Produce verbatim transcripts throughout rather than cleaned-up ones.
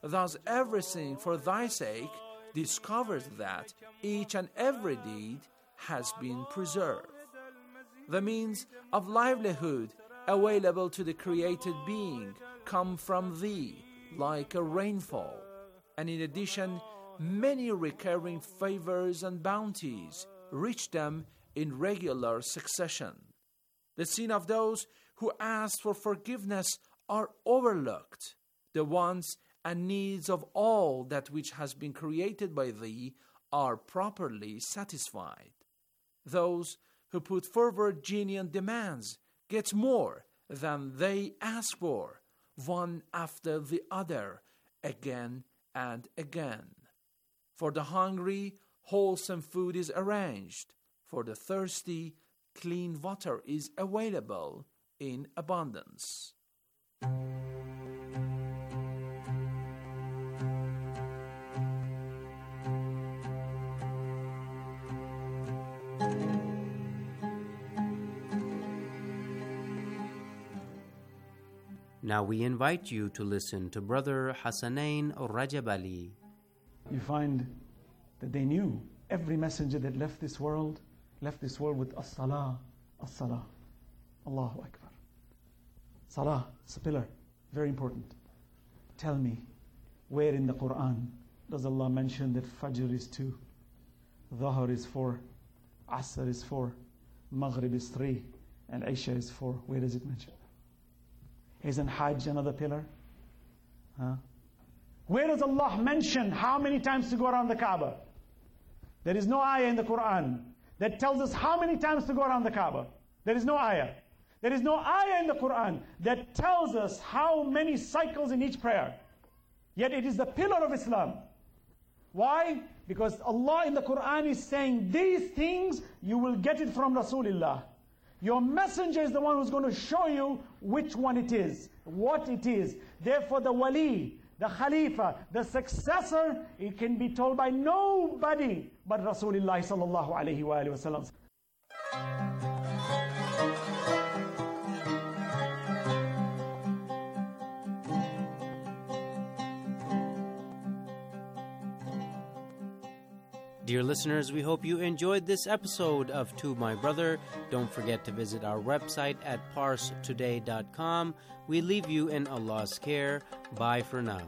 Thus everything for thy sake discovers that each and every deed has been preserved. The means of livelihood available to the created being come from thee like a rainfall, and in addition many recurring favors and bounties reach them in regular succession. The sin of those who ask for forgiveness are overlooked. The wants and needs of all that which has been created by thee are properly satisfied. Those who put forward genuine demands get more than they ask for, one after the other, again and again. For the hungry, wholesome food is arranged. For the thirsty, clean water is available in abundance. Now we invite you to listen to Brother Hassanain Rajab Ali. You find that they knew every messenger that left this world, left this world with as-salah, as-salah. Allahu Akbar. Salah, it's a pillar, very important. Tell me, where in the Quran does Allah mention that Fajr is two, Dhuhr is four, Asr is four, Maghrib is three, and Isha is four? Where does it mention? Isn't Hajj another pillar? Huh? Where does Allah mention how many times to go around the Kaaba? There is no ayah in the Quran that tells us how many times to go around the Kaaba. There is no ayah. There is no ayah in the Quran that tells us how many cycles in each prayer. Yet it is the pillar of Islam. Why? Because Allah in the Quran is saying, these things you will get it from Rasulullah. Your messenger is the one who's going to show you which one it is, what it is. Therefore the wali, the khalifa, the successor, it can be told by nobody but Rasulullah sallallahu alayhi wa sallam. Dear listeners, we hope you enjoyed this episode of To My Brother. Don't forget to visit our website at parse today dot com. We leave you in Allah's care. Bye for now.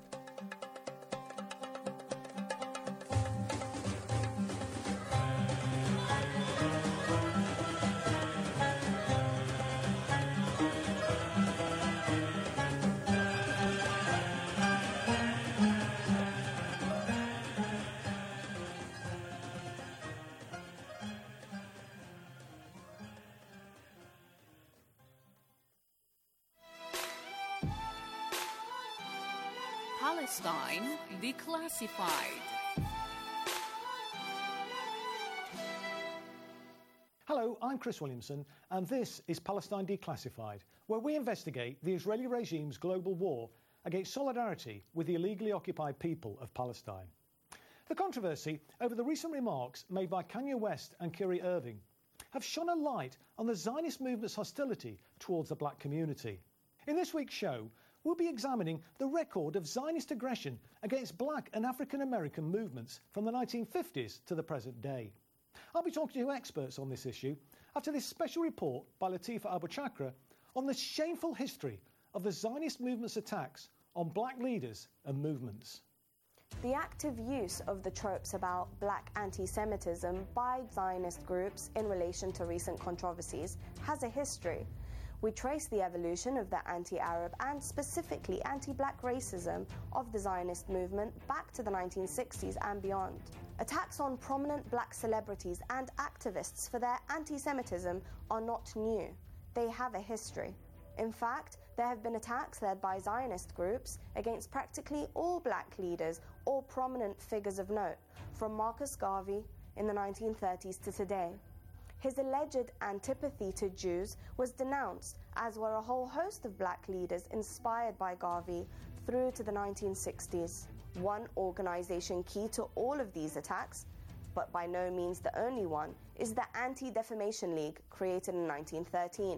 Palestine Declassified. Hello, I'm Chris Williamson, and this is Palestine Declassified, where we investigate the Israeli regime's global war against solidarity with the illegally occupied people of Palestine. The controversy over the recent remarks made by Kanye West and Kyrie Irving have shone a light on the Zionist movement's hostility towards the black community. In this week's show, we'll be examining the record of Zionist aggression against black and African American movements from the nineteen fifties to the present day. I'll be talking to experts on this issue after this special report by Latifa Abu Chakra on the shameful history of the Zionist movement's attacks on black leaders and movements. The active use of the tropes about black anti-Semitism by Zionist groups in relation to recent controversies has a history. We trace the evolution of the anti-Arab and specifically anti-black racism of the Zionist movement back to the nineteen sixties and beyond. Attacks on prominent black celebrities and activists for their anti-Semitism are not new. They have a history. In fact, there have been attacks led by Zionist groups against practically all black leaders or prominent figures of note, from Marcus Garvey in the nineteen thirties to today. His alleged antipathy to Jews was denounced, as were a whole host of black leaders inspired by Garvey through to the nineteen sixties. One organization key to all of these attacks, but by no means the only one, is the Anti-Defamation League, created in nineteen thirteen.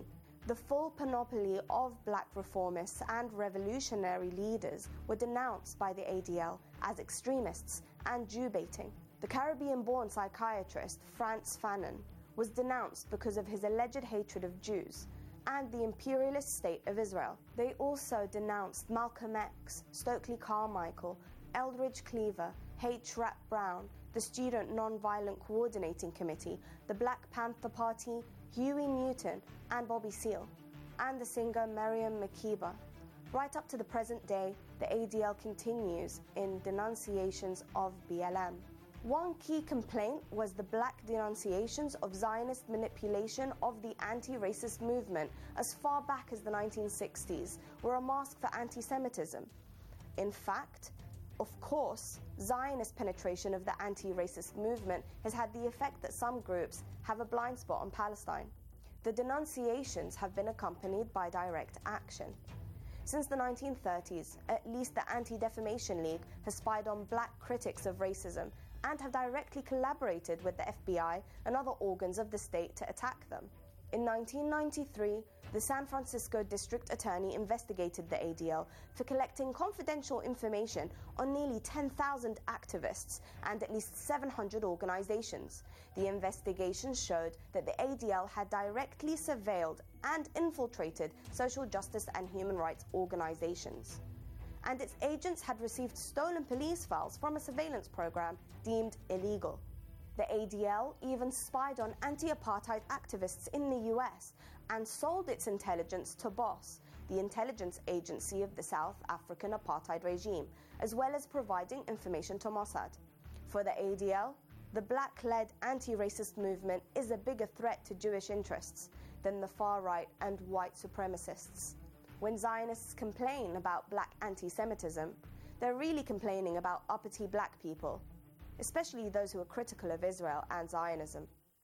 The full panoply of black reformists and revolutionary leaders were denounced by the A D L as extremists and Jew-baiting. The Caribbean-born psychiatrist Frantz Fanon was denounced because of his alleged hatred of Jews and the imperialist state of Israel. They also denounced Malcolm X, Stokely Carmichael, Eldridge Cleaver, H. Rap Brown, the Student Nonviolent Coordinating Committee, the Black Panther Party, Huey Newton, and Bobby Seale, and the singer Miriam Makeba. Right up to the present day, the A D L continues in denunciations of B L M. One key complaint was the black denunciations of Zionist manipulation of the anti-racist movement as far back as the nineteen sixties were a mask for anti-Semitism. In fact, of course, Zionist penetration of the anti-racist movement has had the effect that some groups have a blind spot on Palestine. The denunciations have been accompanied by direct action. Since the nineteen thirties, at least the Anti-Defamation League has spied on black critics of racism and have directly collaborated with the F B I and other organs of the state to attack them. In nineteen ninety-three, the San Francisco District Attorney investigated the A D L for collecting confidential information on nearly ten thousand activists and at least seven hundred organizations. The investigation showed that the A D L had directly surveilled and infiltrated social justice and human rights organizations, and its agents had received stolen police files from a surveillance program deemed illegal. The A D L even spied on anti-apartheid activists in the U S and sold its intelligence to BOSS, the intelligence agency of the South African apartheid regime, as well as providing information to Mossad. For the A D L, the black-led anti-racist movement is a bigger threat to Jewish interests than the far-right and white supremacists. When Zionists complain about black anti-Semitism, they're really complaining about uppity black people, especially those who are critical of Israel and Zionism.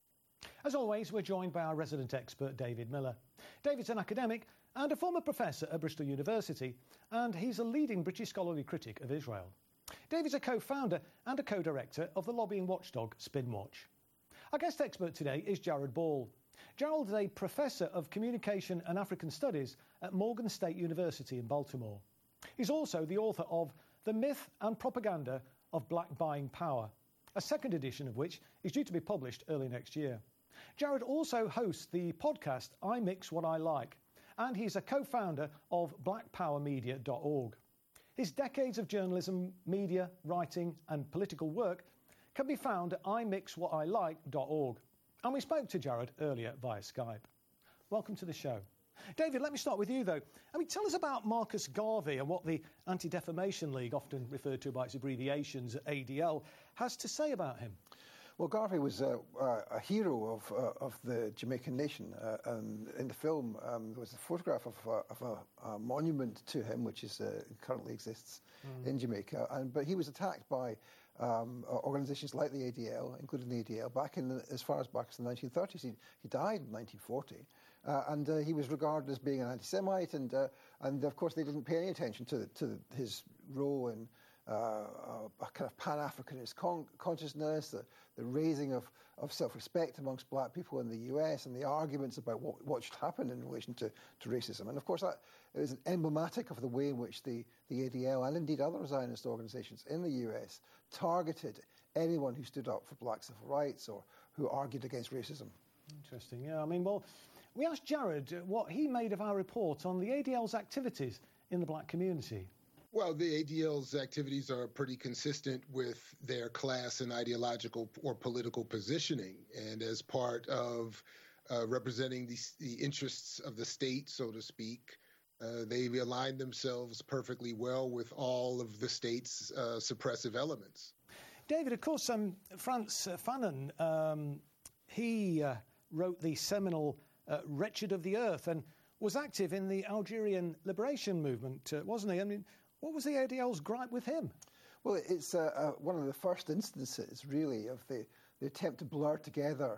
As always, we're joined by our resident expert, David Miller. David's an academic and a former professor at Bristol University, and he's a leading British scholarly critic of Israel. David's a co-founder and a co-director of the lobbying watchdog Spinwatch. Our guest expert today is Jared Ball. Jared is a professor of communication and African studies at Morgan State University in Baltimore. He's also the author of The Myth and Propaganda of Black Buying Power, a second edition of which is due to be published early next year. Jared also hosts the podcast I Mix What I Like, and he's a co-founder of black power media dot org. His decades of journalism, media, writing and political work can be found at I Mix What I Like dot org. And we spoke to Jared earlier via Skype. Welcome to the show. David, let me start with you, though. I mean, tell us about Marcus Garvey and what the Anti-Defamation League, often referred to by its abbreviations A D L, has to say about him. Well, Garvey was a, a hero of, uh, of the Jamaican nation, uh, and in the film um, there was a photograph of, uh, of a, a monument to him, which is, uh, currently exists mm. in Jamaica. And but he was attacked by um, organisations like the A D L, including the A D L, back in the, as far as back as the nineteen thirties. He, he died in nineteen forty, uh, and uh, he was regarded as being an anti-Semite, and uh, and of course they didn't pay any attention to to his role in Uh, a kind of Pan-Africanist con- consciousness, the, the raising of, of self-respect amongst black people in the U S, and the arguments about what, what should happen in relation to, to racism. And of course that is emblematic of the way in which the, the A D L and indeed other Zionist organisations in the U S targeted anyone who stood up for black civil rights or who argued against racism. Interesting, yeah. I mean, well, we asked Jared what he made of our report on the A D L's activities in the black community. Well, the A D L's activities are pretty consistent with their class and ideological or political positioning. And as part of uh, representing the, the interests of the state, so to speak, uh, they align themselves perfectly well with all of the state's uh, suppressive elements. David, of course, um, Frantz Fanon, um, he uh, wrote the seminal uh, Wretched of the Earth and was active in the Algerian liberation movement, uh, wasn't he? I mean, what was the A D L's gripe with him? Well, it's uh, uh, one of the first instances, really, of the, the attempt to blur together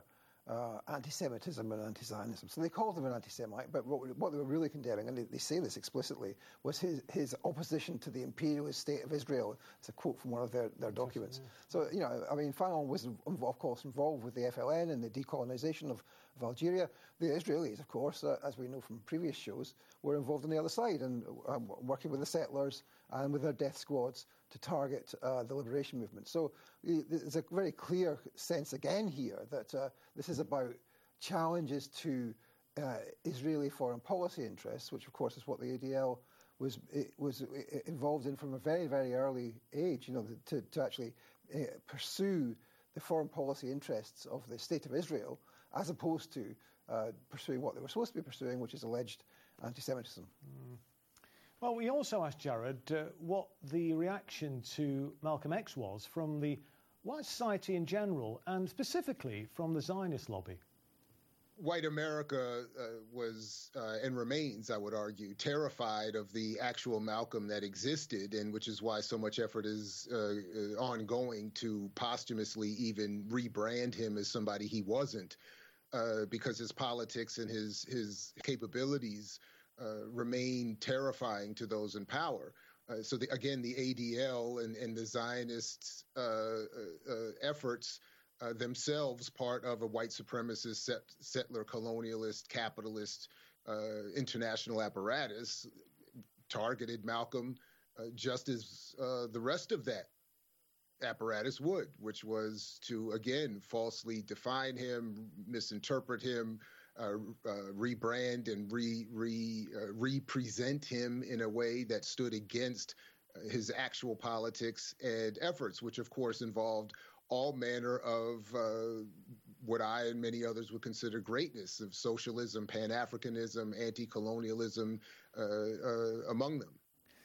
uh, anti-Semitism and anti-Zionism. So they called him an anti-Semite, but what, what they were really condemning, and they, they say this explicitly, was his, his opposition to the imperialist state of Israel. It's a quote from one of their, their documents. Yeah. So, you know, I mean, Fanon was, of course, involved with the F L N and the decolonization of, of Algeria. The Israelis, of course, uh, as we know from previous shows, were involved on the other side and um, working with the settlers and with their death squads to target uh, the liberation movement. So there's a very clear sense again here that uh, this is about challenges to uh, Israeli foreign policy interests, which of course is what the A D L was was involved in from a very, very early age, you know, to, to actually uh, pursue the foreign policy interests of the State of Israel as opposed to uh, pursuing what they were supposed to be pursuing, which is alleged anti-Semitism. Mm. Well, we also asked Jared uh, what the reaction to Malcolm X was from the white society in general and specifically from the Zionist lobby. White America uh, was uh, and remains, I would argue, terrified of the actual Malcolm that existed, and which is why so much effort is uh, uh, ongoing to posthumously even rebrand him as somebody he wasn't, uh, because his politics and his his capabilities Uh, remain terrifying to those in power. Uh, so the, again, the A D L and, and the Zionist uh, uh, uh, efforts uh, themselves part of a white supremacist, set, settler, colonialist, capitalist, uh, international apparatus targeted Malcolm uh, just as uh, the rest of that apparatus would, which was to, again, falsely define him, misinterpret him, Uh, uh, rebrand and re, re, uh, represent him in a way that stood against uh, his actual politics and efforts, which of course involved all manner of uh, what I and many others would consider greatness of socialism, Pan-Africanism, anti-colonialism uh, uh, among them.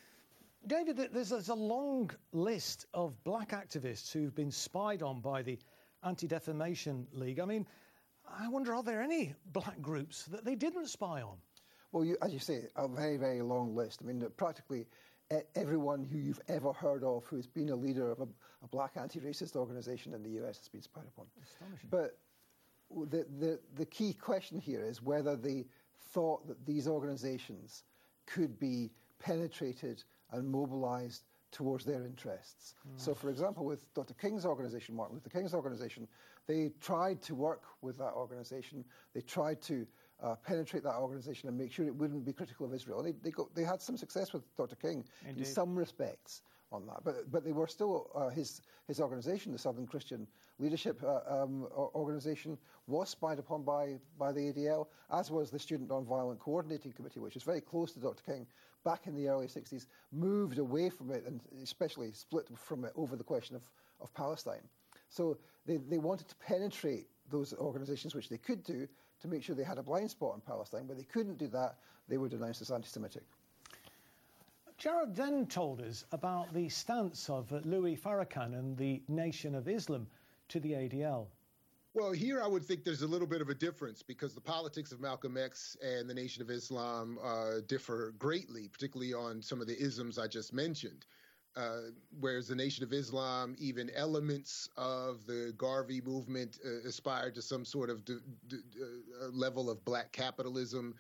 David, there's, there's a long list of black activists who've been spied on by the Anti-Defamation League. I mean, I wonder, are there any black groups that they didn't spy on? Well, you, as you say, a very, very long list. I mean, practically everyone who you've ever heard of who's been a leader of a, a black anti-racist organisation in the U S has been spied upon. Astonishing. But the, the, the key question here is whether they thought that these organisations could be penetrated and mobilised towards their interests. Mm. So, for example, with Doctor King's organisation, Martin Luther King's organisation, they tried to work with that organisation. They tried to uh, penetrate that organisation and make sure it wouldn't be critical of Israel. And they, they, got, they had some success with Doctor King Indeed. in some respects on that. But, but they were still, uh, his, his organisation, the Southern Christian Leadership uh, um, organisation, was spied upon by, by the A D L, as was the Student Nonviolent Coordinating Committee, which is very close to Doctor King, back in the early sixties, moved away from it and especially split from it over the question of, of Palestine. So they, they wanted to penetrate those organisations, which they could do, to make sure they had a blind spot in Palestine. When they couldn't do that, they were denounced as anti-Semitic. Jared then told us about the stance of uh, Louis Farrakhan and the Nation of Islam to the A D L. Well, here I would think there's a little bit of a difference because the politics of Malcolm X and the Nation of Islam uh, differ greatly, particularly on some of the isms I just mentioned. Uh, whereas the Nation of Islam, even elements of the Garvey movement uh, aspired to some sort of d- d- uh, level of black capitalism,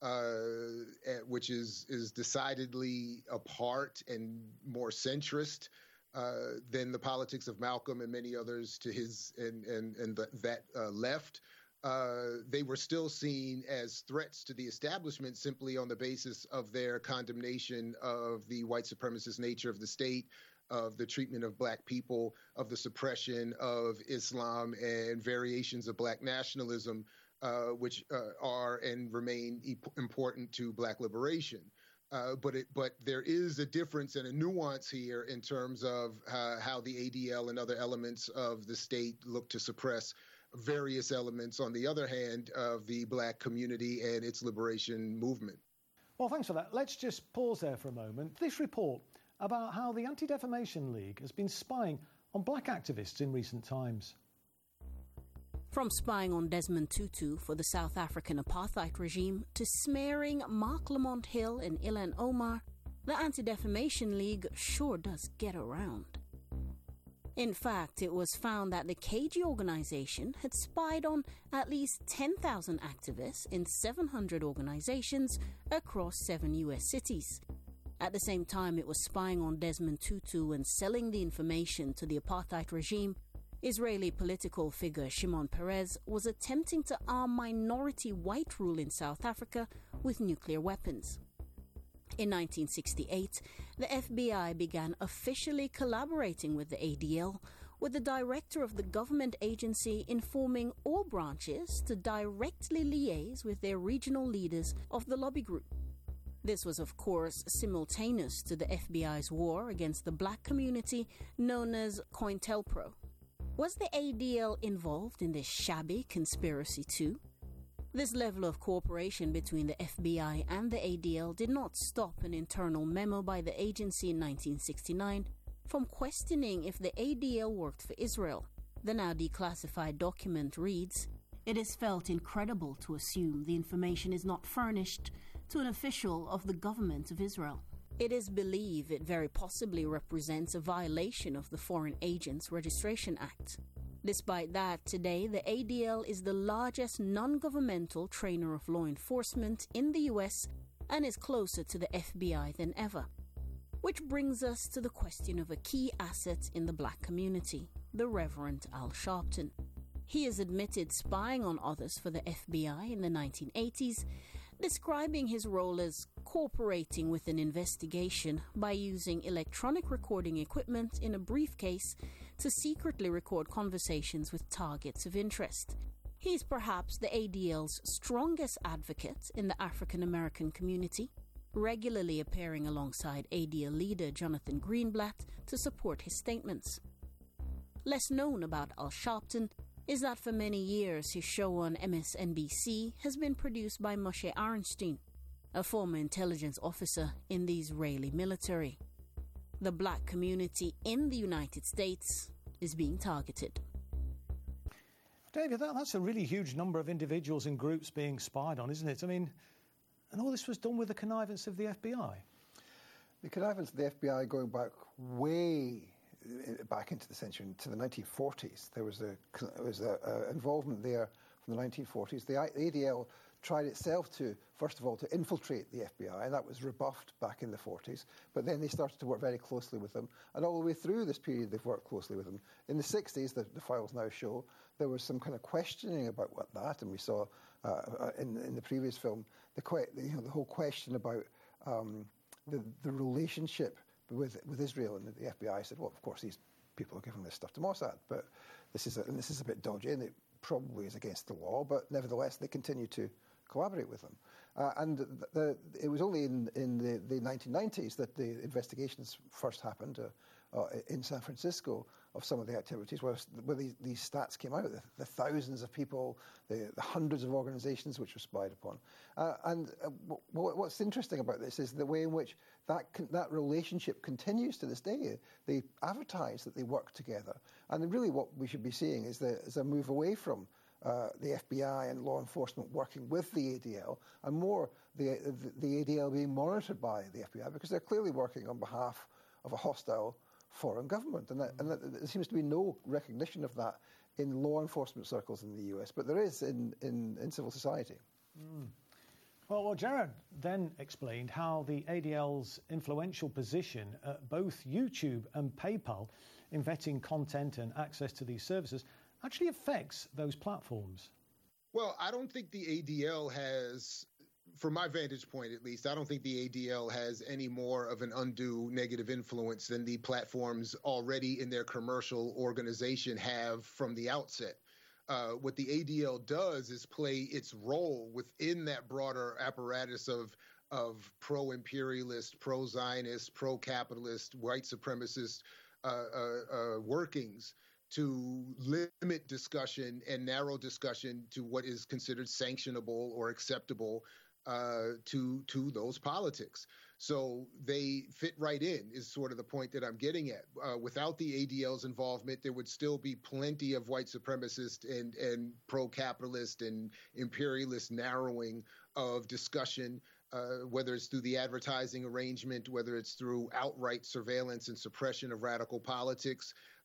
uh, at, which is, is decidedly apart and more centrist Uh, than the politics of Malcolm and many others to his and and and the, that uh, left. Uh, they were still seen as threats to the establishment simply on the basis of their condemnation of the white supremacist nature of the state, of the treatment of black people, of the suppression of Islam and variations of black nationalism, uh, which uh, are and remain e- important to black liberation. Uh, but it, but there is a difference and a nuance here in terms of uh, how the A D L and other elements of the state look to suppress various elements, on the other hand, of the black community and its liberation movement. Well, thanks for that. Let's just pause there for a moment. This report about how the Anti-Defamation League has been spying on black activists in recent times. From spying on Desmond Tutu for the South African apartheid regime to smearing Mark Lamont Hill and Ilhan Omar, the Anti-Defamation League sure does get around. In fact, it was found that the K G organization had spied on at least ten thousand activists in seven hundred organizations across seven U S cities. At the same time it was spying on Desmond Tutu and selling the information to the apartheid regime, Israeli political figure Shimon Peres was attempting to arm minority white rule in South Africa with nuclear weapons. In nineteen sixty-eight, the F B I began officially collaborating with the A D L, with the director of the government agency informing all branches to directly liaise with their regional leaders of the lobby group. This was, of course, simultaneous to the F B I's war against the black community known as COINTELPRO. Was the A D L involved in this shabby conspiracy too? This level of cooperation between the F B I and the A D L did not stop an internal memo by the agency in nineteen sixty-nine from questioning if the A D L worked for Israel. The now declassified document reads, "It is felt incredible to assume the information is not furnished to an official of the government of Israel. It is believed it very possibly represents a violation of the Foreign Agents Registration Act. Despite that, today the A D L is the largest non-governmental trainer of law enforcement in the U S and is closer to the F B I than ever. Which brings us to the question of a key asset in the black community, the Reverend Al Sharpton. He has admitted spying on others for the F B I in the nineteen eighties, describing his role as cooperating with an investigation by using electronic recording equipment in a briefcase to secretly record conversations with targets of interest. He is perhaps the A D L's strongest advocate in the African American community, regularly appearing alongside A D L leader Jonathan Greenblatt to support his statements. Less known about Al Sharpton is that for many years his show on M S N B C has been produced by Moshe Arenstein, a former intelligence officer in the Israeli military. The black community in the United States is being targeted. David, that, that's a really huge number of individuals and groups being spied on, isn't it? I mean, and all this was done with the connivance of the F B I. The connivance of the F B I going back way back into the century, to the nineteen forties. There was a there was a, a involvement there from the nineteen forties. The A D L tried itself to, first of all, to infiltrate the F B I, and that was rebuffed back in the forties. But then they started to work very closely with them, and all the way through this period they've worked closely with them. In the sixties, the, the files now show, there was some kind of questioning about what that, and we saw uh, in, in the previous film, the, que- you know, the whole question about um, the, the relationship with with Israel, and the F B I said, well, of course, these people are giving this stuff to Mossad, but this is a, and this is a bit dodgy, and it probably is against the law, but nevertheless, they continue to collaborate with them. Uh, and the, the, it was only in, in the, the nineteen nineties that the investigations first happened uh, uh, in San Francisco of some of the activities where, where these, these stats came out, the, the thousands of people, the, the hundreds of organizations which were spied upon. Uh, and uh, w- what's interesting about this is the way in which that con- that relationship continues to this day. They advertise that they work together. And really what we should be seeing is, the, is a move away from Uh, the F B I and law enforcement working with the A D L, and more the, the the A D L being monitored by the F B I, because they're clearly working on behalf of a hostile foreign government, and, that, and that, there seems to be no recognition of that in law enforcement circles in the U S, but there is in in, in civil society. Mm. Well, well, Jared then explained how the A D L's influential position at both YouTube and PayPal in vetting content and access to these services actually affects those platforms. Well, I don't think the A D L has, from my vantage point at least, I don't think the A D L has any more of an undue negative influence than the platforms already in their commercial organization have from the outset. Uh, what the A D L does is play its role within that broader apparatus of of pro-imperialist, pro-Zionist, pro-capitalist, white supremacist uh, uh, uh, workings to limit discussion and narrow discussion to what is considered sanctionable or acceptable uh, to to those politics. So they fit right in, is sort of the point that I'm getting at. Uh, without the A D L's involvement, there would still be plenty of white supremacist and, and pro-capitalist and imperialist narrowing of discussion, uh, whether it's through the advertising arrangement, whether it's through outright surveillance and suppression of radical politics.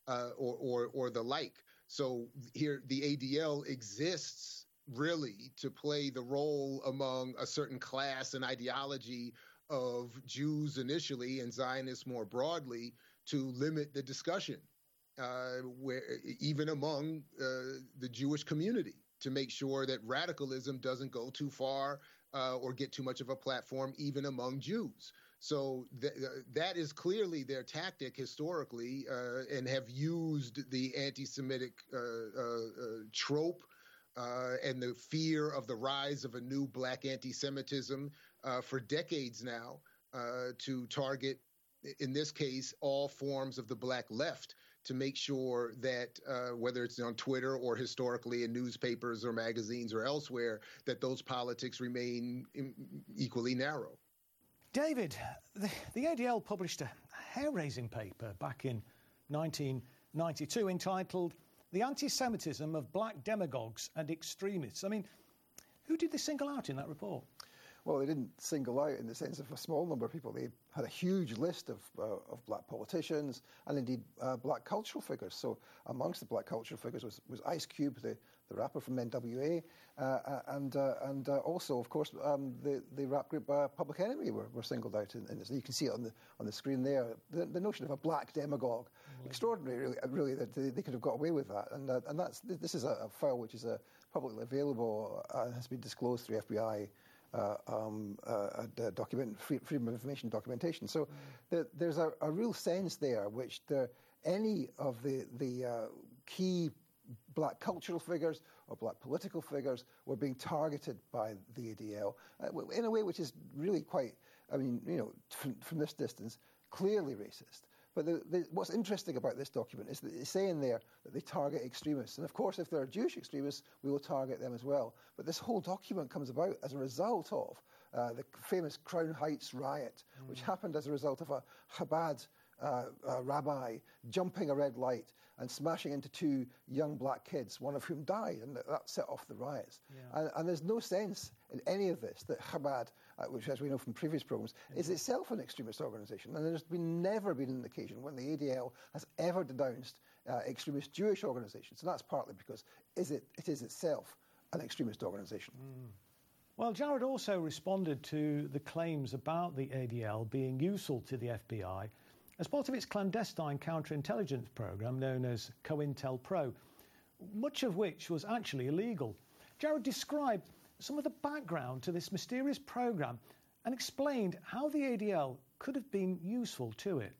uh, or, or or the like. So here, the A D L exists really to play the role among a certain class and ideology of Jews initially and Zionists more broadly to limit the discussion, uh, where even among uh, the Jewish community, to make sure that radicalism doesn't go too far uh, or get too much of a platform even among Jews. So th- that is clearly their tactic historically, uh, and have used the anti-Semitic uh, uh, uh, trope uh, and the fear of the rise of a new black anti-Semitism uh, for decades now uh, to target, in this case, all forms of the black left, to make sure that uh, whether it's on Twitter or historically in newspapers or magazines or elsewhere, that those politics remain equally narrow. David, the, the A D L published a hair-raising paper back in nineteen ninety-two entitled The Anti-Semitism of Black Demagogues and Extremists. I mean, who did they single out in that report? Well, they didn't single out in the sense of a small number of people. They had a huge list of, uh, of black politicians and indeed uh, black cultural figures. So amongst the black cultural figures was, was Ice Cube, the, the rapper from N W A, uh, and uh, and uh, also, of course, um, the, the rap group uh, Public Enemy were, were singled out in, in this. You can see it on the on the screen there. The, the notion of a black demagogue, mm-hmm. extraordinary, really, really, that they, they could have got away with that. And uh, and that's this is a, a file which is uh, publicly available and uh, has been disclosed through F B I. Uh, um, uh, uh, document, free, freedom of information documentation. So mm. the, there's a, a real sense there which the, any of the, the uh, key black cultural figures or black political figures were being targeted by the A D L uh, in a way which is really quite, I mean, you know, from, from this distance, clearly racist. But the, the, what's interesting about this document is that they say in there that they target extremists. And of course, if there are Jewish extremists, we will target them as well. But this whole document comes about as a result of uh, the famous Crown Heights riot, mm. which happened as a result of a Chabad uh, uh, rabbi jumping a red light and smashing into two young black kids, one of whom died, and that set off the riots. Yeah. And, and there's no sense in any of this that Chabad, uh, which as we know from previous programs, mm-hmm. is itself an extremist organisation. And there's been never been an occasion when the A D L has ever denounced uh, extremist Jewish organisations. And that's partly because is it, it is itself an extremist organisation. Mm. Well, Jared also responded to the claims about the A D L being useful to the F B I as part of its clandestine counterintelligence program known as COINTELPRO, much of which was actually illegal. Jared described some of the background to this mysterious program and explained how the A D L could have been useful to it.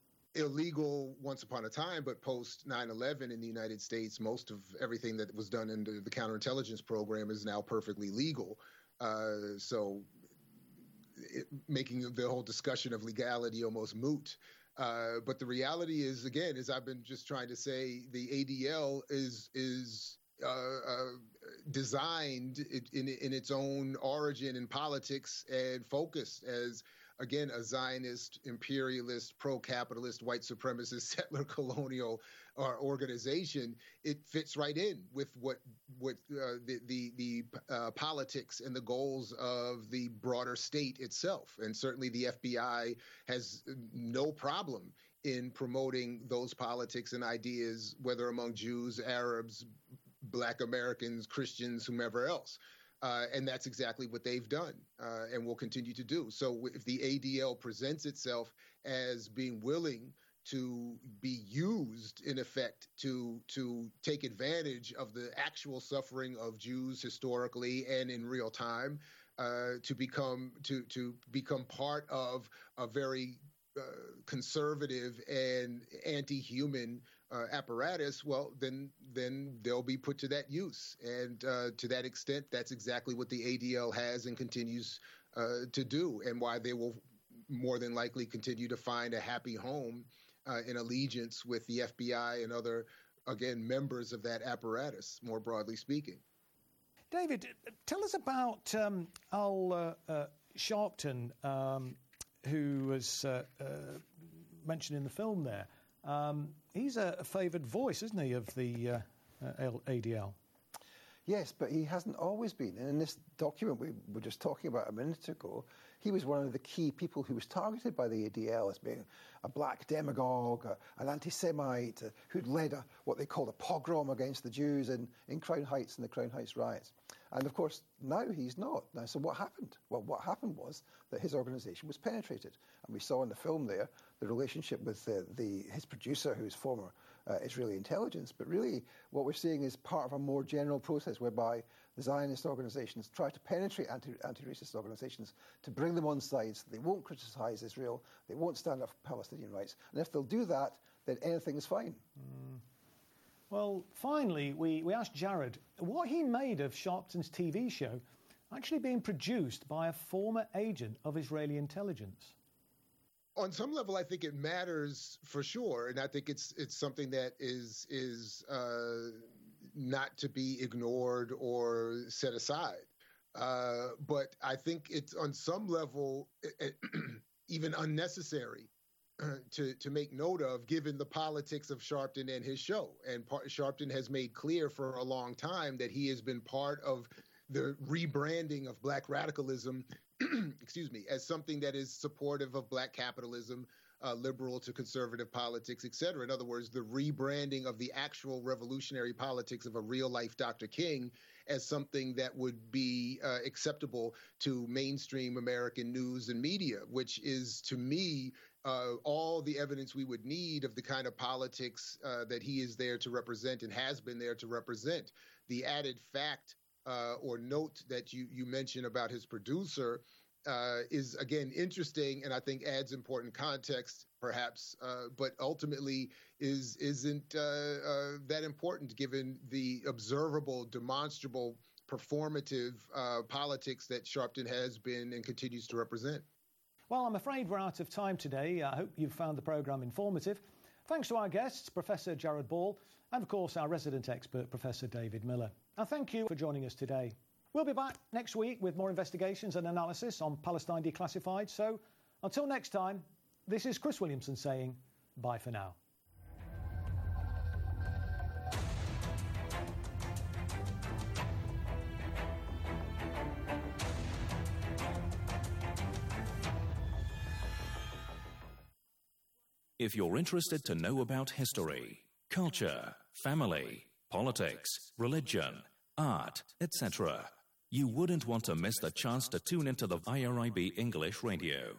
Illegal once upon a time, but post nine eleven in the United States, most of everything that was done under the counterintelligence program is now perfectly legal. Uh, so it, making the whole discussion of legality almost moot. Uh, but the reality is, again, as I've been just trying to say, the A D L is is uh, uh, designed in, in its own origin in politics and focused as, again, a Zionist, imperialist, pro-capitalist, white supremacist, settler colonial uh, organization. It fits right in with what what uh, the the, the uh, politics and the goals of the broader state itself. And certainly the F B I has no problem in promoting those politics and ideas, whether among Jews, Arabs, Black Americans, Christians, whomever else. Uh, and that's exactly what they've done uh, and will continue to do. So if the A D L presents itself as being willing to be used, in effect, to to take advantage of the actual suffering of Jews historically and in real time, uh, to become to to become part of a very uh, conservative and anti-human Uh, apparatus, well, then then they'll be put to that use. And uh, to that extent, that's exactly what the A D L has and continues uh, to do, and why they will more than likely continue to find a happy home uh, in allegiance with the F B I and other, again, members of that apparatus, more broadly speaking. David, tell us about um, Al uh, uh, Sharpton, um, who was uh, uh, mentioned in the film there. Um, he's a, a favoured voice, isn't he, of the uh, uh, A D L? Yes, but he hasn't always been. And in this document we were just talking about a minute ago, he was one of the key people who was targeted by the A D L as being a black demagogue, a, an anti-Semite, uh, who'd led a, what they called a pogrom against the Jews in, in Crown Heights and the Crown Heights riots. And of course, now he's not. Now, so what happened? Well, what happened was that his organisation was penetrated. And we saw in the film there the relationship with the, the, his producer, who's former uh, Israeli intelligence. But really, what we're seeing is part of a more general process whereby the Zionist organisations try to penetrate anti, anti-racist organisations to bring them on side so they won't criticise Israel, they won't stand up for Palestinian rights. And if they'll do that, then anything is fine. Mm. Well, finally, we, we asked Jared what he made of Sharpton's T V show actually being produced by a former agent of Israeli intelligence. On some level, I think it matters for sure, and I think it's it's something that is is uh, not to be ignored or set aside. Uh, but I think it's on some level even unnecessary to to make note of, given the politics of Sharpton and his show. And part, Sharpton has made clear for a long time that he has been part of the rebranding of black radicalism, excuse me, as something that is supportive of black capitalism, uh, liberal to conservative politics, et cetera. In other words, the rebranding of the actual revolutionary politics of a real-life Doctor King as something that would be uh, acceptable to mainstream American news and media, which is, to me, uh, all the evidence we would need of the kind of politics uh, that he is there to represent and has been there to represent. The added fact uh, or note that you, you mentioned about his producer uh, is, again, interesting and I think adds important context, perhaps, uh, but ultimately is, isn't uh, uh, that important given the observable, demonstrable, performative uh, politics that Sharpton has been and continues to represent. Well, I'm afraid we're out of time today. I hope you've found the programme informative. Thanks to our guests, Professor Jared Ball, and of course our resident expert, Professor David Miller. And thank you for joining us today. We'll be back next week with more investigations and analysis on Palestine Declassified. So until next time, this is Chris Williamson saying bye for now. If you're interested to know about history, culture, family, politics, religion, art, et cetera, you wouldn't want to miss the chance to tune into the I R I B English Radio.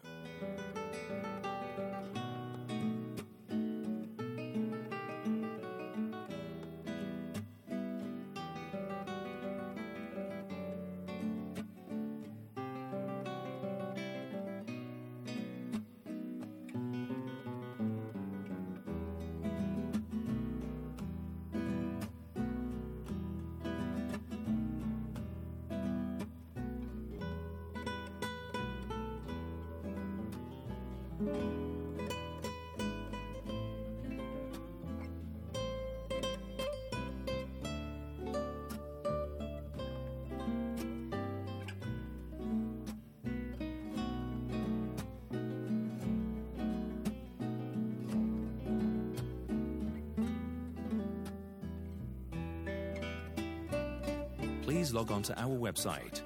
Please log on to our website,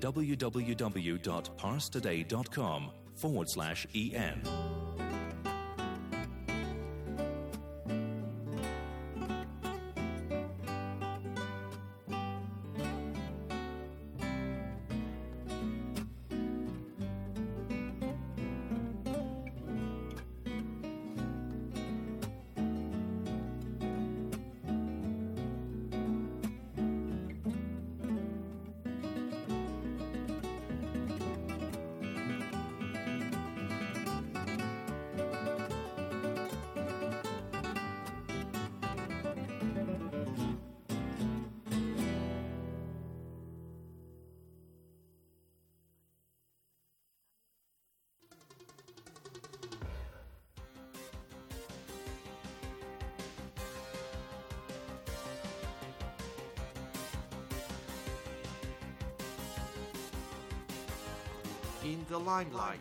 www.parstoday.com forward slash EN. In the limelight.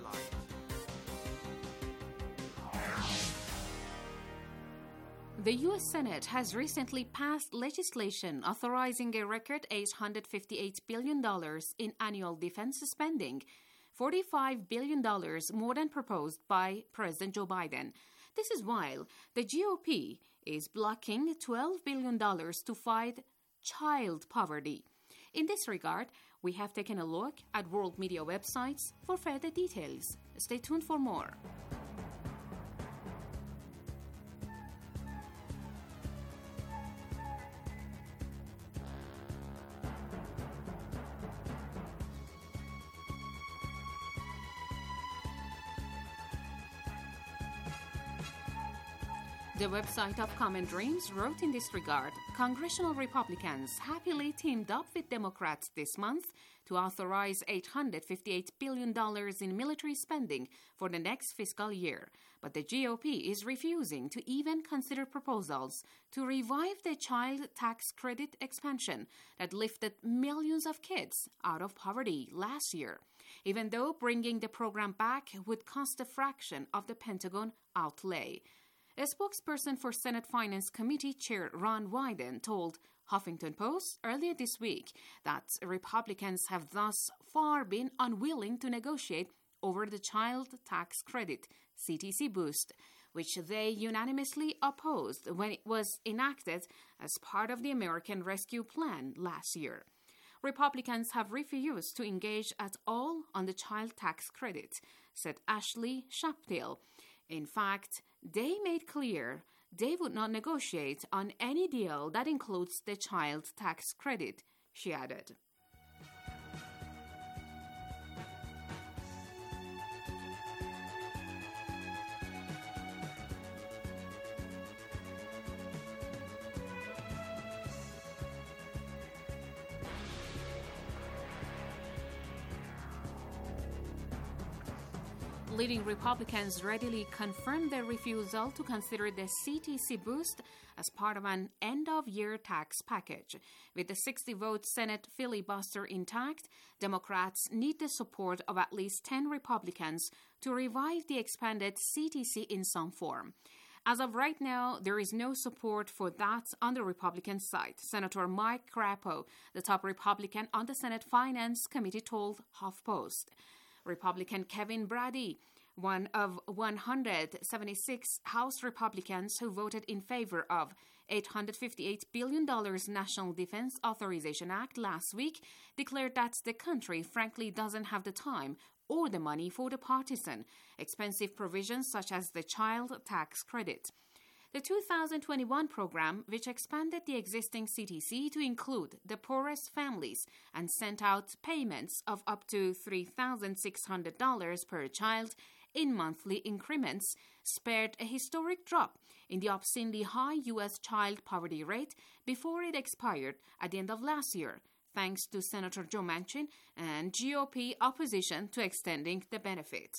The U S Senate has recently passed legislation authorizing a record eight hundred fifty-eight billion dollars in annual defense spending, forty-five billion dollars more than proposed by President Joe Biden. This is while the G O P is blocking twelve billion dollars to fight child poverty. In this regard, we have taken a look at world media websites for further details. Stay tuned for more. The website of Common Dreams wrote in this regard, Congressional Republicans happily teamed up with Democrats this month to authorize eight hundred fifty-eight billion dollars in military spending for the next fiscal year. But the G O P is refusing to even consider proposals to revive the child tax credit expansion that lifted millions of kids out of poverty last year, even though bringing the program back would cost a fraction of the Pentagon outlay. A spokesperson for Senate Finance Committee Chair Ron Wyden told Huffington Post earlier this week that Republicans have thus far been unwilling to negotiate over the Child Tax Credit, C T C boost, which they unanimously opposed when it was enacted as part of the American Rescue Plan last year. Republicans have refused to engage at all on the child tax credit, said Ashley Shaptil. In fact, they made clear they would not negotiate on any deal that includes the child tax credit, she added. Leading Republicans readily confirmed their refusal to consider the C T C boost as part of an end-of-year tax package. With the sixty-vote Senate filibuster intact, Democrats need the support of at least ten Republicans to revive the expanded C T C in some form. As of right now, there is no support for that on the Republican side. Senator Mike Crapo, the top Republican on the Senate Finance Committee, told HuffPost. Republican Kevin Brady, one of one hundred seventy-six House Republicans who voted in favor of eight hundred fifty-eight billion dollars National Defense Authorization Act last week, declared that the country frankly doesn't have the time or the money for the partisan, expensive provisions such as the child tax credit. The two thousand twenty-one program, which expanded the existing C T C to include the poorest families and sent out payments of up to three thousand six hundred dollars per child in monthly increments, spared a historic drop in the obscenely high U S child poverty rate before it expired at the end of last year, thanks to Senator Joe Manchin and G O P opposition to extending the benefit.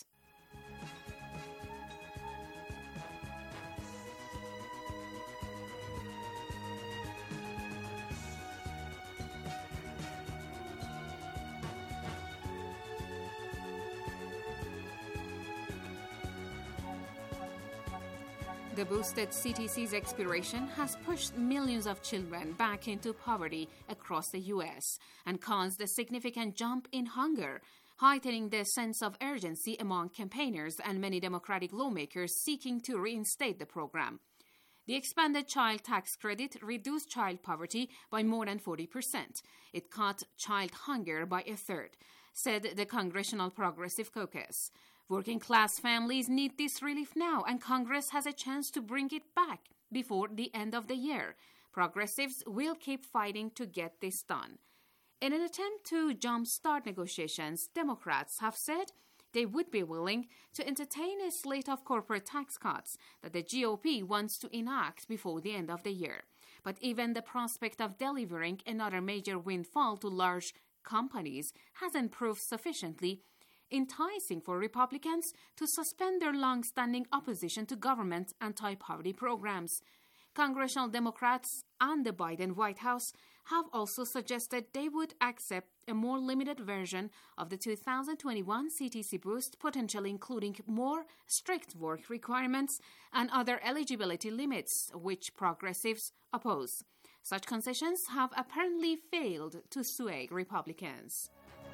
The boosted C T C's expiration has pushed millions of children back into poverty across the U S and caused a significant jump in hunger, heightening the sense of urgency among campaigners and many Democratic lawmakers seeking to reinstate the program. The expanded child tax credit reduced child poverty by more than forty percent. It cut child hunger by a third, said the Congressional Progressive Caucus. Working-class families need this relief now, and Congress has a chance to bring it back before the end of the year. Progressives will keep fighting to get this done. In an attempt to jumpstart negotiations, Democrats have said they would be willing to entertain a slate of corporate tax cuts that the G O P wants to enact before the end of the year. But even the prospect of delivering another major windfall to large companies hasn't proved sufficiently enticing for Republicans to suspend their long-standing opposition to government anti-poverty programs. Congressional Democrats and the Biden White House have also suggested they would accept a more limited version of the two thousand twenty-one C T C boost, potentially including more strict work requirements and other eligibility limits, which progressives oppose. Such concessions have apparently failed to sway Republicans.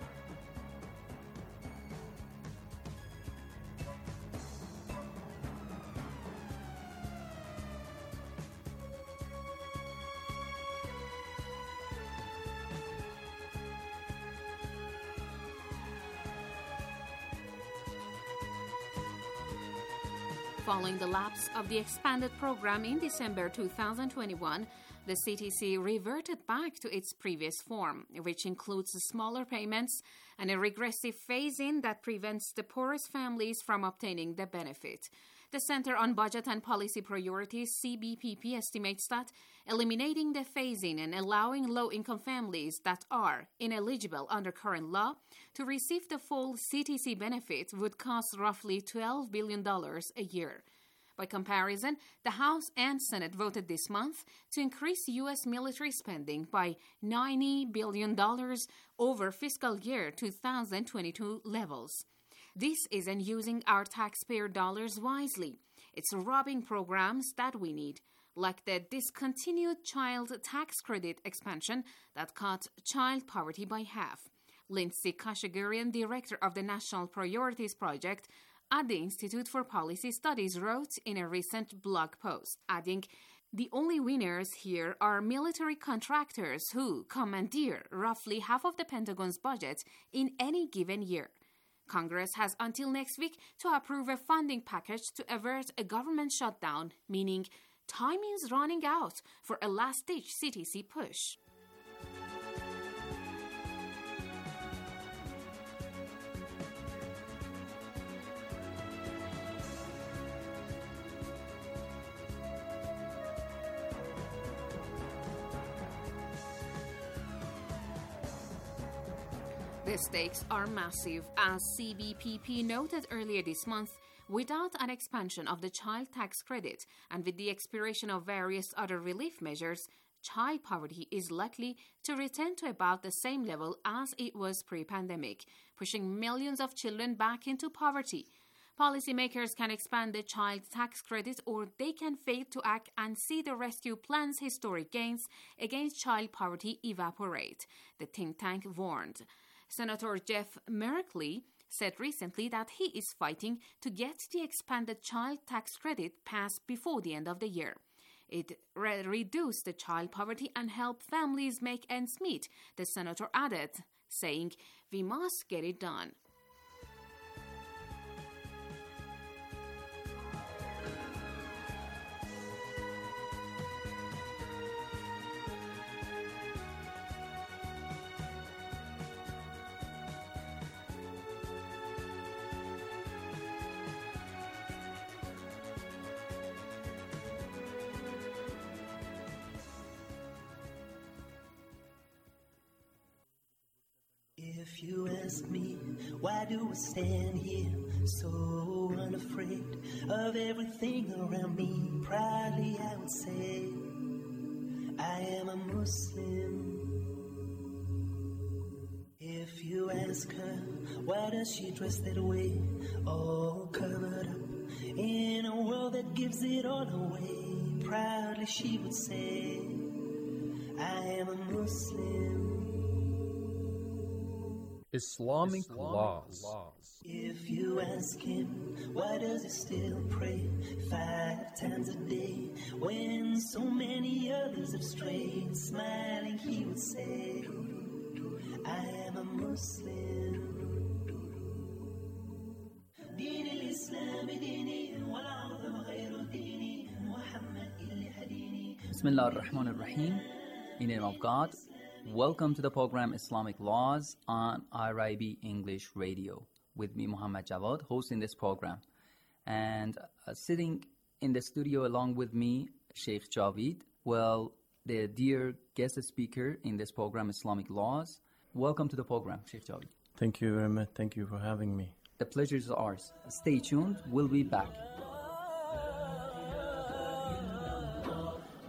Following the lapse of the expanded program in December two thousand twenty-one, the C T C reverted back to its previous form, which includes smaller payments and a regressive phase-in that prevents the poorest families from obtaining the benefit. The Center on Budget and Policy Priorities, C B P P, estimates that eliminating the phase-in and allowing low-income families that are ineligible under current law to receive the full C T C benefit would cost roughly twelve billion dollars a year. By comparison, the House and Senate voted this month to increase U S military spending by ninety billion dollars over fiscal year two thousand twenty-two levels. This isn't using our taxpayer dollars wisely. It's robbing programs that we need, like the discontinued child tax credit expansion that cut child poverty by half. Lindsay Kashagurian, director of the National Priorities Project at the Institute for Policy Studies, wrote in a recent blog post, adding, "The only winners here are military contractors who commandeer roughly half of the Pentagon's budget in any given year. Congress has until next week to approve a funding package to avert a government shutdown, meaning time is running out for a last-ditch C T C push." The stakes are massive, as C B P P noted earlier this month. Without an expansion of the child tax credit and with the expiration of various other relief measures, child poverty is likely to return to about the same level as it was pre-pandemic, pushing millions of children back into poverty. Policymakers can expand the child tax credit, or they can fail to act and see the rescue plan's historic gains against child poverty evaporate, the think tank warned. Senator Jeff Merkley said recently that he is fighting to get the expanded child tax credit passed before the end of the year. It re- reduced the child poverty and help families make ends meet, the senator added, saying, "We must get it done." If you ask me, why do I stand here so unafraid of everything around me? Proudly I would say, I am a Muslim. If you ask her, why does she dress that way, all covered up in a world that gives it all away? Proudly she would say, I am a Muslim. Islamic, Islamic laws. laws. If you ask him, why does he still pray five times a day when so many others have strayed? Smiling, he would say, I am a Muslim. Bismillah ar-Rahman ar-Rahim. In the name of God. Welcome to the program Islamic Laws on I R I B English Radio. With me, Muhammad Jawad, hosting this program. And uh, sitting in the studio along with me, Sheikh Javid. Well, the dear guest speaker in this program, Islamic Laws. Welcome to the program, Sheikh Javid. Thank you very much. Thank you for having me. The pleasure is ours. Stay tuned. We'll be back.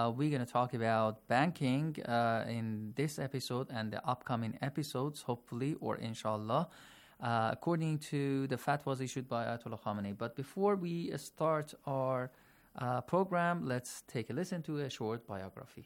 Uh, we're going to talk about banking uh, in this episode and the upcoming episodes, hopefully, or inshallah, uh, according to the fatwas issued by Ayatollah Khamenei. But before we start our uh, program, let's take a listen to a short biography.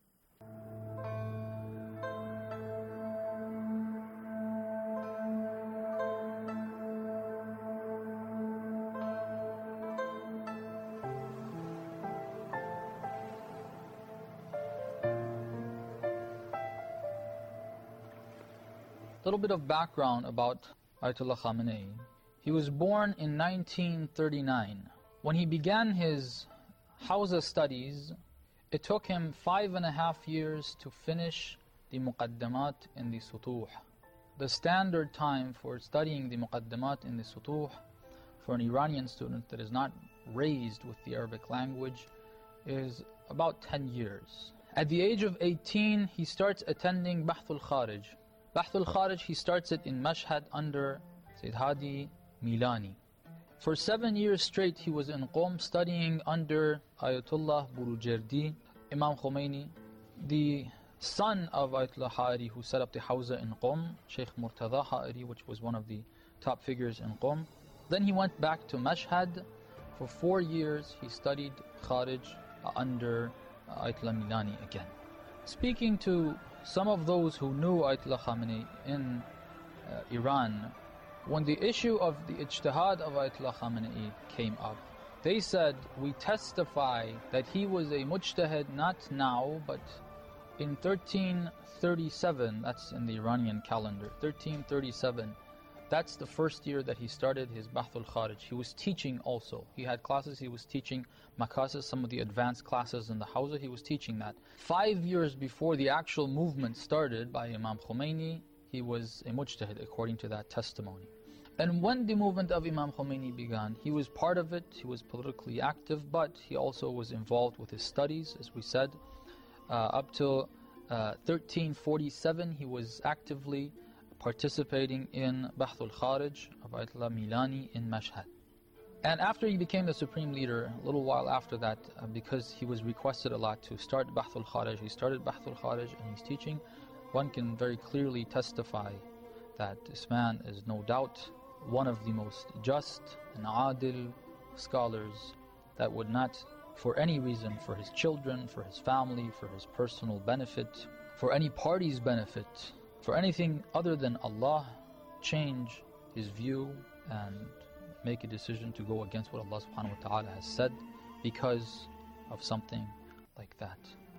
A little bit of background about Ayatollah Khamenei. He was born in nineteen thirty-nine. When he began his Hawza studies, it took him five and a half years to finish the Muqaddamat in the Sutuh. The standard time for studying the Muqaddamat in the Sutuh for an Iranian student that is not raised with the Arabic language is about ten years. At the age of eighteen, he starts attending Bahthul Kharij. Bahthul Kharij, he starts it in Mashhad under Sayyid Hadi Milani. For seven years straight, he was in Qom studying under Ayatollah Burujerdi, Imam Khomeini, the son of Ayatollah Ha'iri who set up the Hawza in Qom, Sheikh Murtada Ha'iri, which was one of the top figures in Qom. Then he went back to Mashhad. For four years, he studied Kharij under Ayatollah Milani again. Speaking to some of those who knew Ayatollah Khamenei in uh, Iran, when the issue of the ijtihad of Ayatollah Khamenei came up, they said, we testify that he was a mujtahid not now, but in thirteen thirty-seven, that's in the Iranian calendar, thirteen thirty-seven, that's the first year that he started his Bahthul Kharij. He was teaching also. He had classes, he was teaching Makasis, some of the advanced classes in the Hawza, he was teaching that. Five years before the actual movement started by Imam Khomeini, he was a mujtahid according to that testimony. And when the movement of Imam Khomeini began, he was part of it, he was politically active, but he also was involved with his studies, as we said. Uh, up till uh, thirteen forty-seven, he was actively participating in Bahthul Kharij of Ayatollah Milani in Mashhad. And after he became the supreme leader, a little while after that, uh, because he was requested a lot to start Bahthul Kharij, he started Bahthul Kharij and he's teaching. One can very clearly testify that this man is no doubt one of the most just and adil scholars that would not, for any reason, for his children, for his family, for his personal benefit, for any party's benefit, for anything other than Allah, change his view and make a decision to go against what Allah subhanahu wa ta'ala has said because of something like that.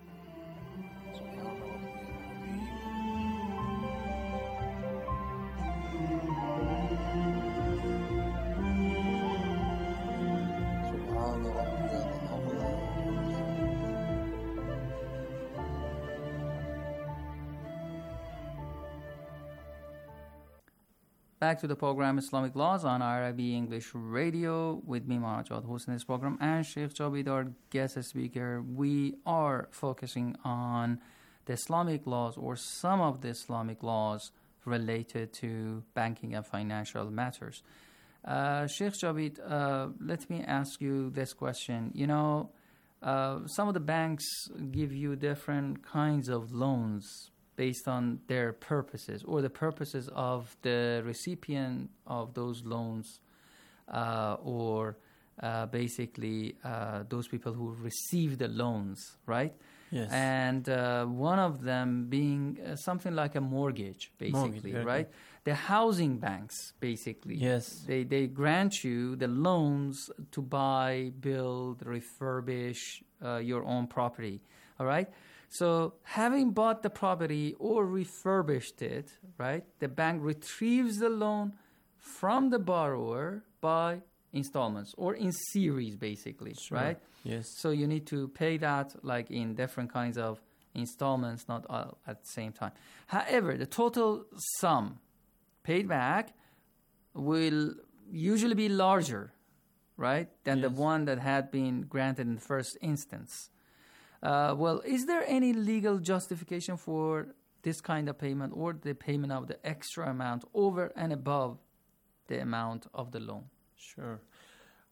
Back to the program Islamic Laws on I R I B English Radio with me, Mohammad Jawad, hosting this program, and Sheikh Jabid, our guest speaker. We are focusing on the Islamic laws or some of the Islamic laws related to banking and financial matters. Uh, Sheikh Jabid, uh, let me ask you this question. You know, uh, some of the banks give you different kinds of loans based on their purposes or the purposes of the recipient of those loans uh, or uh, basically uh, those people who receive the loans, right? Yes. And uh, one of them being uh, something like a mortgage, basically, Mortgage, okay. right? The housing banks, basically. Yes. They, they grant you the loans to buy, build, refurbish uh, your own property, all right? So having bought the property or refurbished it, right, the bank retrieves the loan from the borrower by installments or in series, basically, Sure. right? Yes. So you need to pay that like in different kinds of installments, not all at the same time. However, the total sum paid back will usually be larger, right, than Yes. the one that had been granted in the first instance. Uh, well, is there any legal justification for this kind of payment or the payment of the extra amount over and above the amount of the loan? Sure.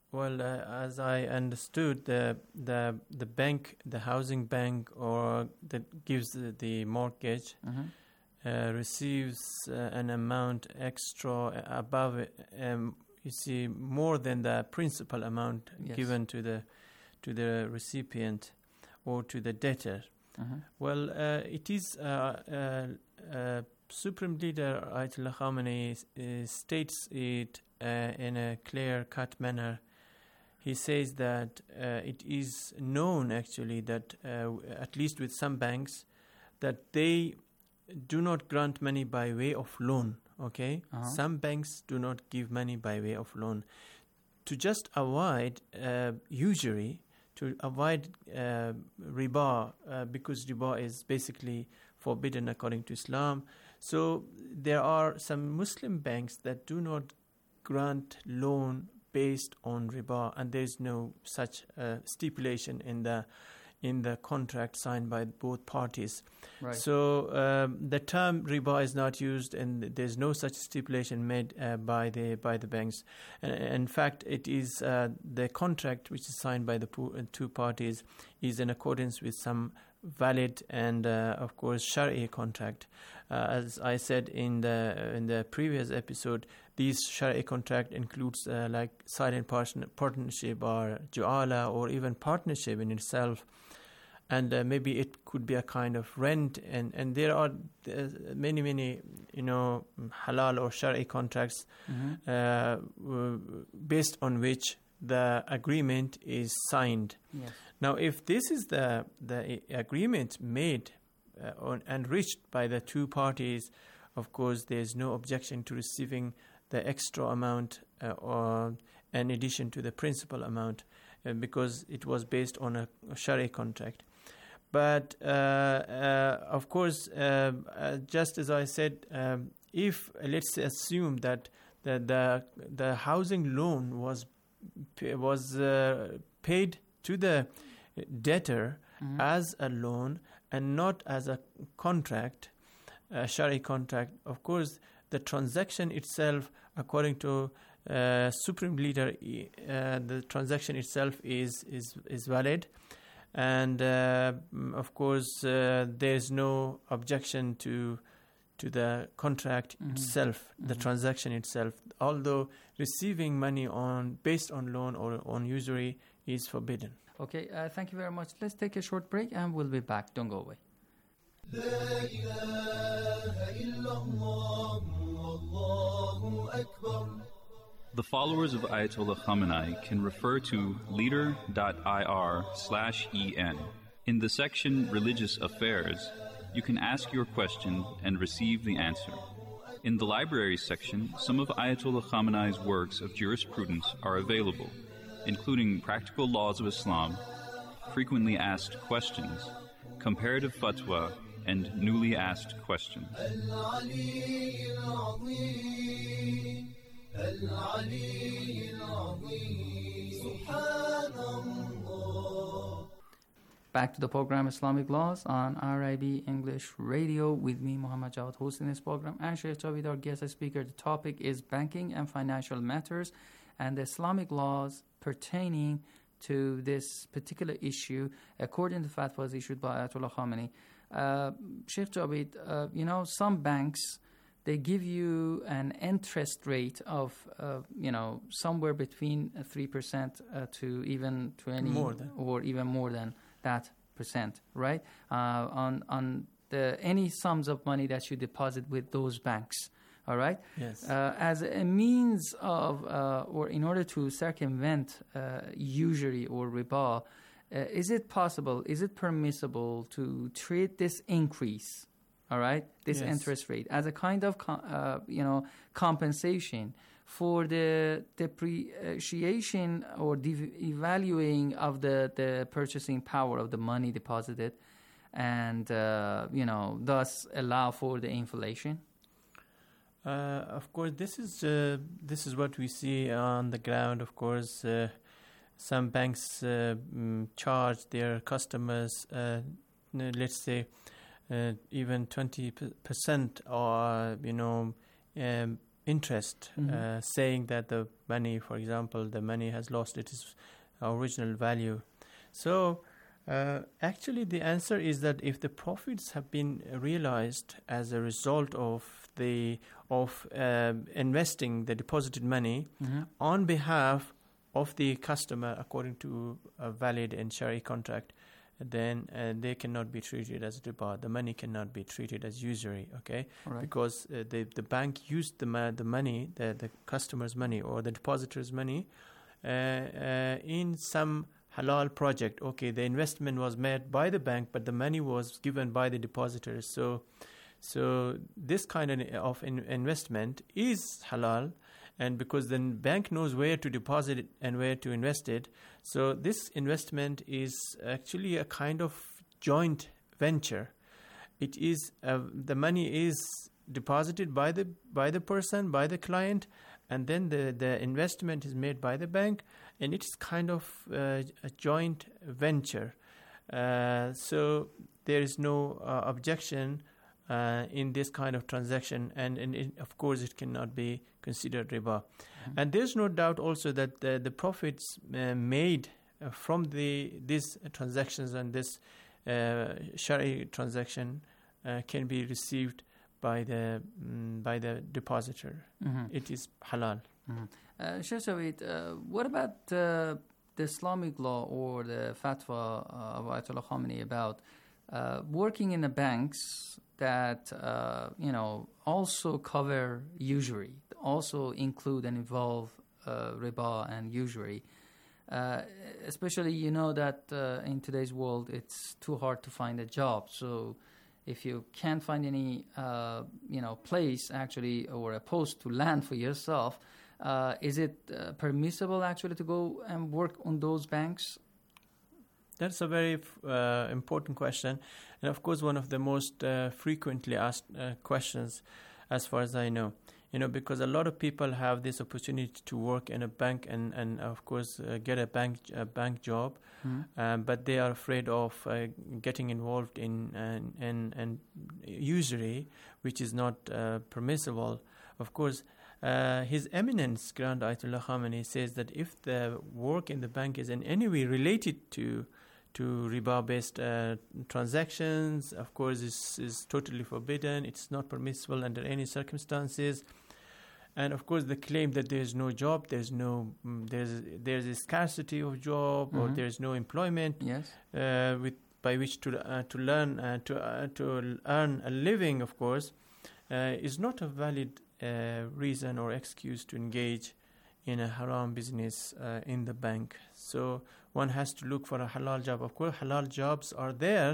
Well, uh, as I understood, the the the bank, the housing bank, or that gives the, the mortgage, Mhm. uh, receives uh, an amount extra above it, um, you see, more than the principal amount Yes. given to the to the recipient or to the debtor. Mhm. Well, uh, it is uh, uh, uh, Supreme Leader Ayatollah Khamenei uh, states it uh, in a clear-cut manner. He says that uh, it is known, actually, that uh, at least with some banks, that they do not grant money by way of loan, okay? Uh-huh. Some banks do not give money by way of loan. To just avoid uh, usury, to avoid uh, riba, uh, because riba is basically forbidden according to Islam. So there are some Muslim banks that do not grant loan based on riba, and there is no such uh, stipulation in the in the contract signed by both parties. Right. So um, the term riba is not used, and there's no such stipulation made uh, by the by the banks. And in fact, it is uh, the contract which is signed by the po- two parties is in accordance with some valid and uh, of course Shari'i contract. Uh, as I said in the in the previous episode, these Shari'i contract includes uh, like silent partner- partnership or ju'ala, or even partnership in itself. And uh, maybe it could be a kind of rent, and, and there are uh, many, many, you know, halal or shari'i contracts Mhm. uh, w- based on which the agreement is signed. Yes. Now, if this is the the agreement made uh, on, and reached by the two parties, of course, there is no objection to receiving the extra amount uh, or in addition to the principal amount, uh, because it was based on a, a shari'i contract. But uh, uh, of course, uh, uh, just as I said, um, if uh, let's assume that the the, the housing loan was was uh, paid to the debtor Mhm. as a loan and not as a contract, a shari'i contract, of course, the transaction itself, according to uh, Supreme Leader, uh, the transaction itself is is is valid. And uh, of course, uh, there is no objection to to the contract Mhm. itself, the Mhm. transaction itself. Although receiving money on based on loan or on usury is forbidden. Okay, uh, thank you very much. Let's take a short break and we'll be back. Don't go away. The followers of Ayatollah Khamenei can refer to leader.ir slash en. In the section Religious Affairs, you can ask your question and receive the answer. In the Libraries section, some of Ayatollah Khamenei's works of jurisprudence are available, including Practical Laws of Islam, Frequently Asked Questions, Comparative Fatwa, and Newly Asked Questions. Back to the program Islamic Laws on R I B English Radio with me, Muhammad Jawad, hosting this program, and Sheikh Javid, our guest speaker. The topic is banking and financial matters and the Islamic laws pertaining to this particular issue according to fatwas issued by Ayatollah Khamenei. Uh, Sheikh Javid, uh, you know, some banks, they give you an interest rate of, uh, you know, somewhere between three percent uh, to even twenty More than. or even more than that percent, right? Uh, on on the any sums of money that you deposit with those banks, all right? Yes. Uh, as a means of, uh, or in order to circumvent uh, usury or riba, uh, is it possible, is it permissible to treat this increase, all right, this Yes. interest rate as a kind of, co- uh, you know, compensation for the depreciation or devaluing of the, the purchasing power of the money deposited, and, uh, you know, thus allow for the inflation? Uh, of course, this is uh, this is what we see on the ground. Of course, uh, some banks uh, mm, charge their customers, uh, n- let's say, uh, even twenty percent or you know um, interest, Mhm. uh, saying that the money, for example, the money has lost its original value. So uh, actually the answer is that if the profits have been realized as a result of the of uh, investing the deposited money Mhm. on behalf of the customer according to a valid and Shari contract, then uh, they cannot be treated as riba. The money cannot be treated as usury, okay? Right. Because uh, the the bank used the ma- the money, the the customer's money or the depositor's money, uh, uh, in some halal project. Okay, the investment was made by the bank, but the money was given by the depositors. So, so this kind of, of in investment is halal. And because the bank knows where to deposit it and where to invest it, so this investment is actually a kind of joint venture. It is uh, the money is deposited by the by the person, by the client, and then the, the investment is made by the bank, and it's kind of uh, a joint venture. Uh, so there is no uh, objection Uh, in this kind of transaction, and, and it, of course it cannot be considered riba. Mm-hmm. And there's no doubt also that the, the profits uh, made uh, from the these transactions and this uh, Shari transaction uh, can be received by the um, by the depositor. Mm-hmm. It is halal. Mm-hmm. uh, Sheikh Javed, uh, what about uh, the Islamic law or the fatwa uh, of Ayatollah Khamenei about uh, working in the banks that uh, you know also cover usury, also include and involve uh, riba and usury? Uh, especially, you know that uh, in today's world, it's too hard to find a job. So, if you can't find any, uh, you know, place actually or a post to land for yourself, uh, is it uh, permissible actually to go and work on those banks? That's a very uh, important question, and of course one of the most uh, frequently asked uh, questions, as far as I know. You know, because a lot of people have this opportunity to work in a bank and, and of course uh, get a bank a bank job, Mm. um, but they are afraid of uh, getting involved in and and and usury, which is not uh, permissible. Of course, uh, His Eminence Grand Ayatollah Khamenei says that if the work in the bank is in any way related to to riba-based uh, transactions, of course, is is totally forbidden. It's not permissible under any circumstances. And of course, the claim that there's no job, there's no, mm, there's there's a scarcity of job, or Mhm. there's no employment, Yes. uh, with by which to uh, to learn uh, to uh, to earn a living, of course, uh, is not a valid uh, reason or excuse to engage in a haram business uh, in the bank. So one has to look for a halal job. Of course, halal jobs are there,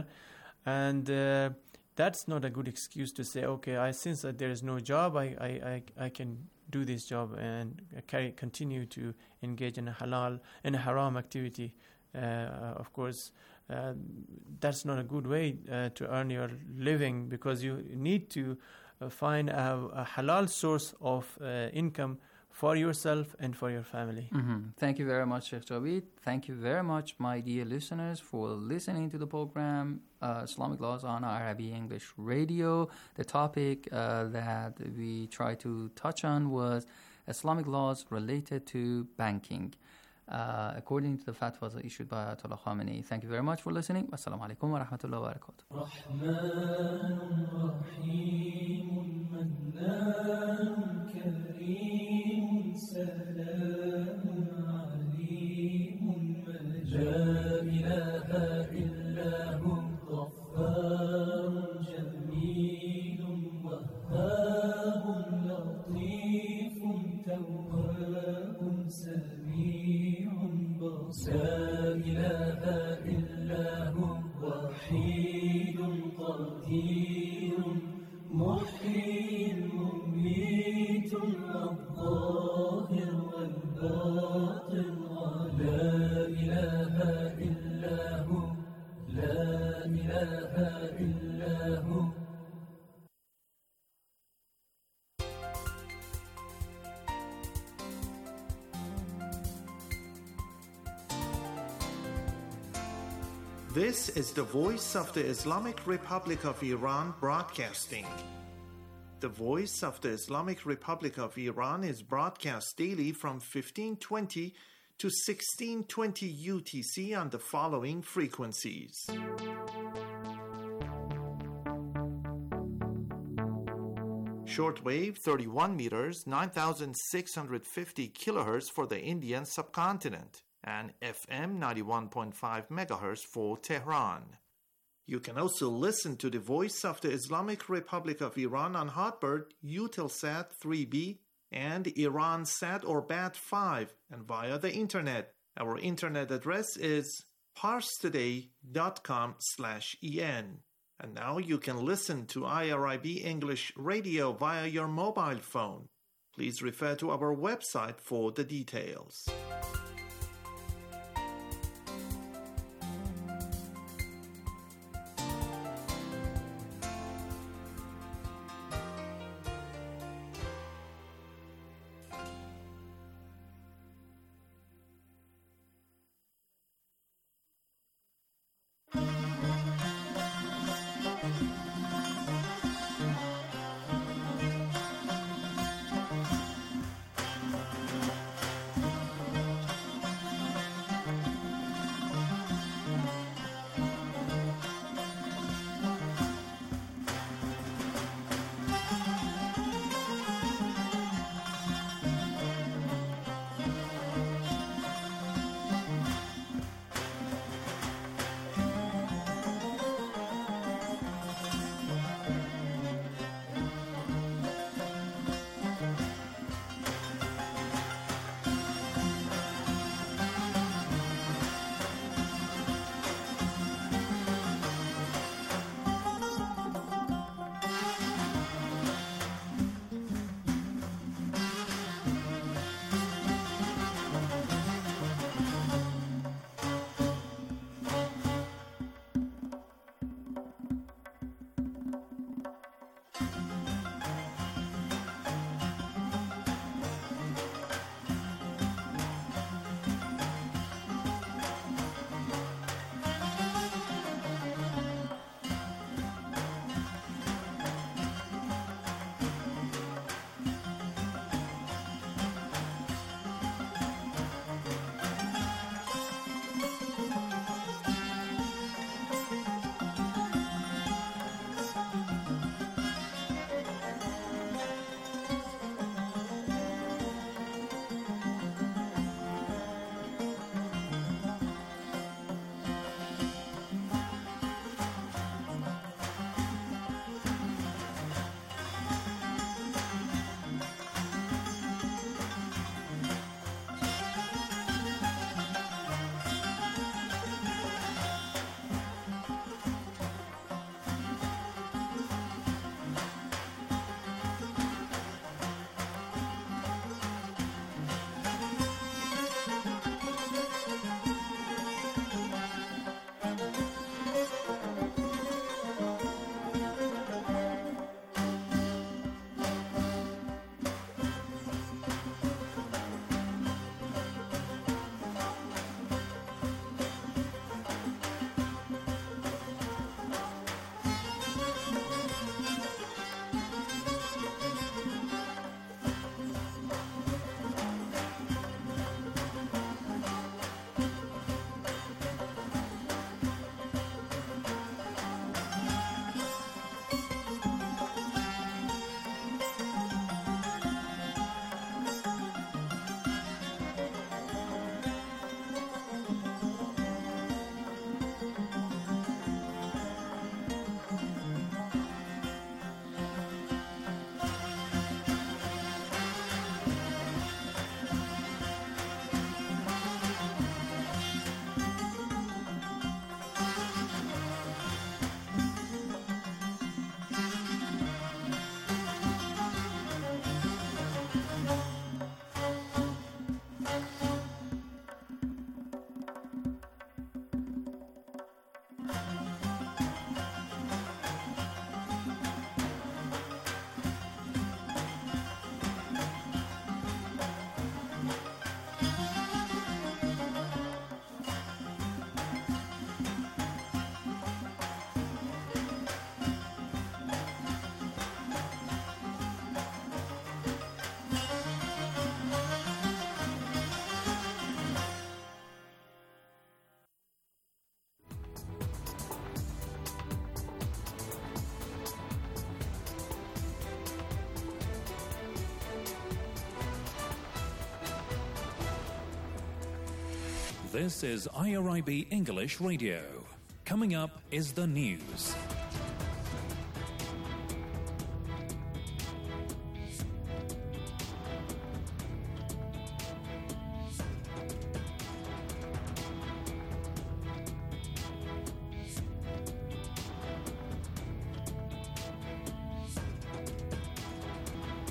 and uh, that's not a good excuse to say, okay, I since uh, there is no job, I, I, I, I can do this job and carry, continue to engage in a halal, in a haram activity. Uh, of course, uh, that's not a good way uh, to earn your living, because you need to uh, find a, a halal source of uh, income for yourself and for your family. Mm-hmm. Thank you very much, Sheikh Javed. Thank you very much, my dear listeners, for listening to the program uh, Islamic Laws on Arabic English Radio. The topic uh, that we tried to touch on was Islamic laws related to banking, uh, according to the fatwas issued by Ayatollah Khamenei. Thank you very much for listening. Wassalamu alaikum wa rahmatullahi wa barakatuh. سلام عليم لا إله إلا هو غفار جميل وهاب لطيف تواب سميع بصير لا إله إلا هو وحيد قدير محيي مميت الظاهر والباطن لا إله إلا هو لا إله إلا هو. This is the voice of the Islamic Republic of Iran broadcasting. The Voice of the Islamic Republic of Iran is broadcast daily from fifteen twenty to sixteen twenty U T C on the following frequencies. Shortwave thirty-one meters, nine thousand six hundred fifty kilohertz for the Indian subcontinent, and F M ninety-one point five megahertz for Tehran. You can also listen to the Voice of the Islamic Republic of Iran on Hotbird, Eutelsat three B, and IranSat or B A T five, and via the internet. Our internet address is parstoday dot com slash en. And now you can listen to I R I B English Radio via your mobile phone. Please refer to our website for the details. This is I R I B English Radio. Coming up is the news.